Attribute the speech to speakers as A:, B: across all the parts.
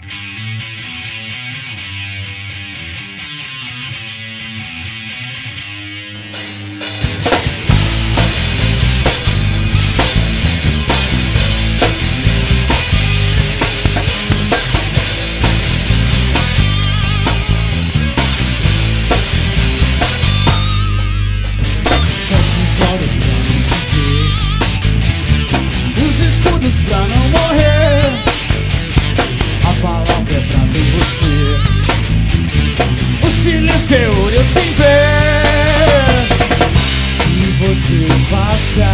A: Pra não morrer, a palavra é pra mim você. O silêncio é olho sem ver, e você passa.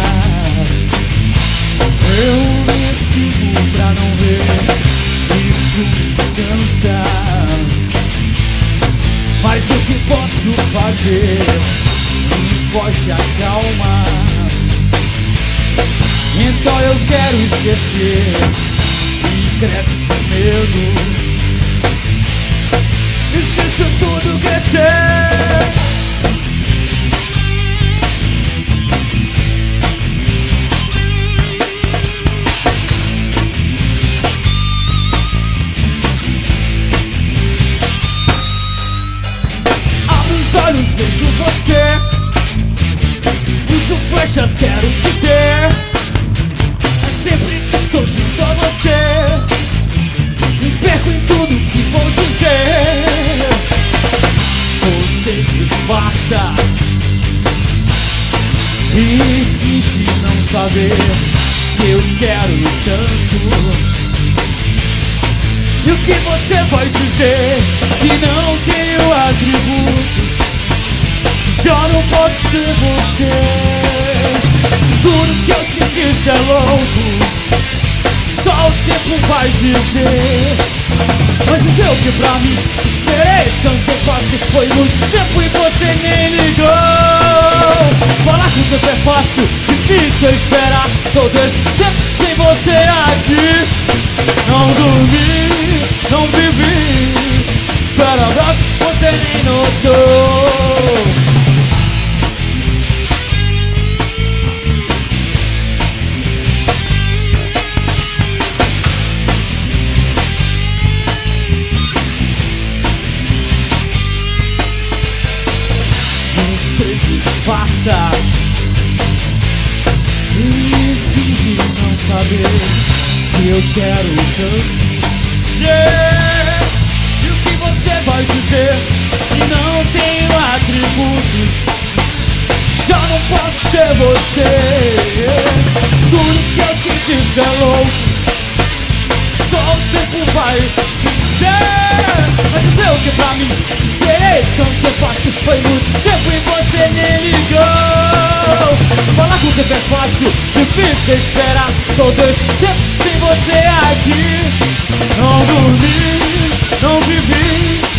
A: Eu me esquivo pra não ver, isso me cansa. Mas o que posso fazer? Me foge a calma. Então eu quero esquecer, e cresce o medo. E se isso tudo crescer? Abro os olhos, vejo você. Uso flechas, quero te ter. Sempre que estou junto a você, me perco em tudo que vou dizer. Você disfarça e finge não saber que eu quero tanto. E o que você vai dizer? Que não tenho atributos, já não posso ter você. Tudo que eu te disse é louco, só o tempo vai dizer. Mas dizer o que pra mim? Esperei tanto fácil, foi muito tempo e você nem ligou. Falar com o tempo é fácil, difícil esperar todo esse tempo sem você aqui. Não dormi, não vivi, espera abraço, você nem notou. Você disfarça e finge não saber que eu quero tanto. Yeah! E o que você vai dizer? Que não tenho atributos, já não posso ter você. Tudo que eu te disse é louco, só o tempo vai dizer. Mas dizer o que pra mim? Esperei tanto fácil, foi muito tempo e você nem ligou. Falar com o tempo é fácil, difícil esperar todo esse tempo sem você aqui. Não dormi, não vivi,